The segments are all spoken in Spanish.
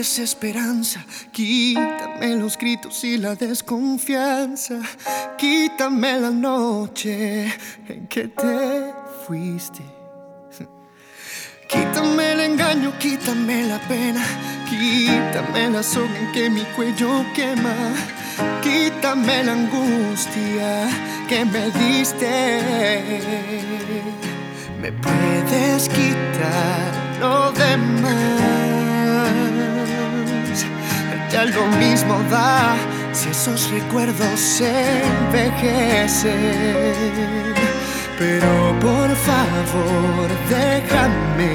desesperanza, quítame los gritos y la desconfianza, quítame la noche en que te fuiste. Quítame el engaño, quítame la pena, quítame la soga en que mi cuello quema, quítame la angustia que me diste. Me puedes quitar lo demás, ya lo mismo da si esos recuerdos se envejecen. Pero por favor déjame.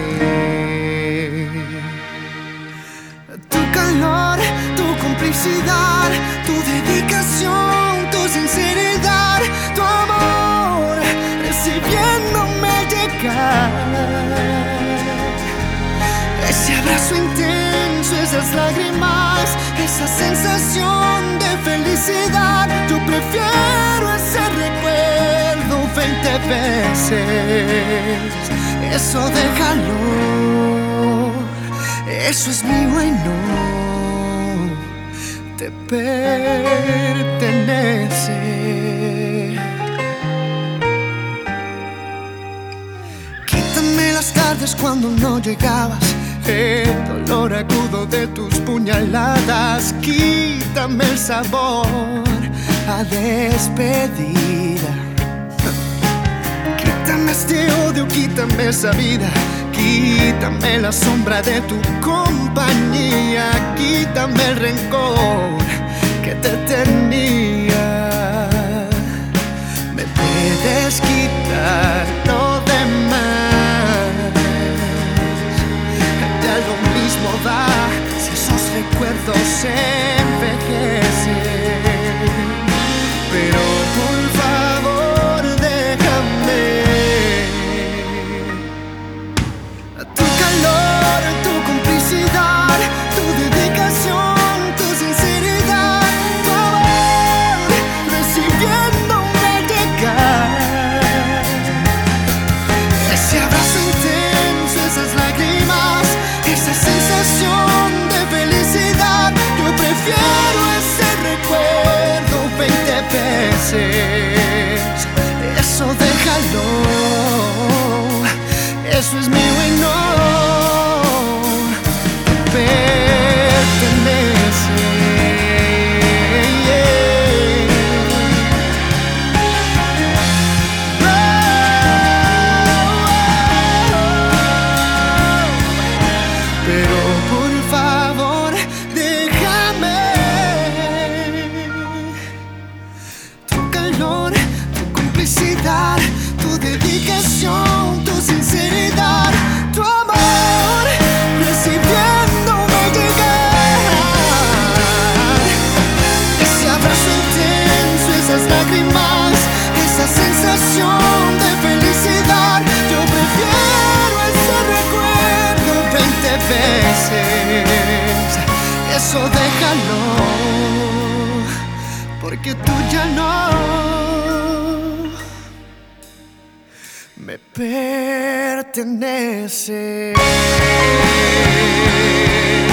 Tu calor, tu complicidad, tu dedicación, tu sinceridad, tu amor recibiéndome llegar. Ese abrazo intenso, esas lágrimas, esa sensación de felicidad. Yo prefiero ese recuerdo 20 veces. Eso déjalo, eso es mío y no te pertenece. Quítame las tardes cuando no llegabas, el dolor agudo de tus puñaladas, quítame el sabor a despedida. Quítame este odio, quítame esa vida, quítame la sombra de tu compañía, quítame el rencor que te tenía. Me puedes quitar lo demás, ya lo mismo da si esos recuerdos se envejecen. Pero por favor déjame. Tu calor, tu complicidad, tu dedicación, tu sinceridad, tu amor recibiéndome llegar. Ese abrazo intenso, esas lágrimas, esa sensación de felicidad. Yo prefiero ese recuerdo 20 veces. Eso déjalo, eso es mío y no pertenece. Pero por favor déjame. Tu calor, tu complicidad, tu dedicación, tu sinceridad, tu amor recibiéndome llegar. Ese abrazo intenso, esas lágrimas, esa sensación de felicidad. Yo prefiero ese recuerdo 20 veces. Eso déjalo, porque tú ya no me pertenece.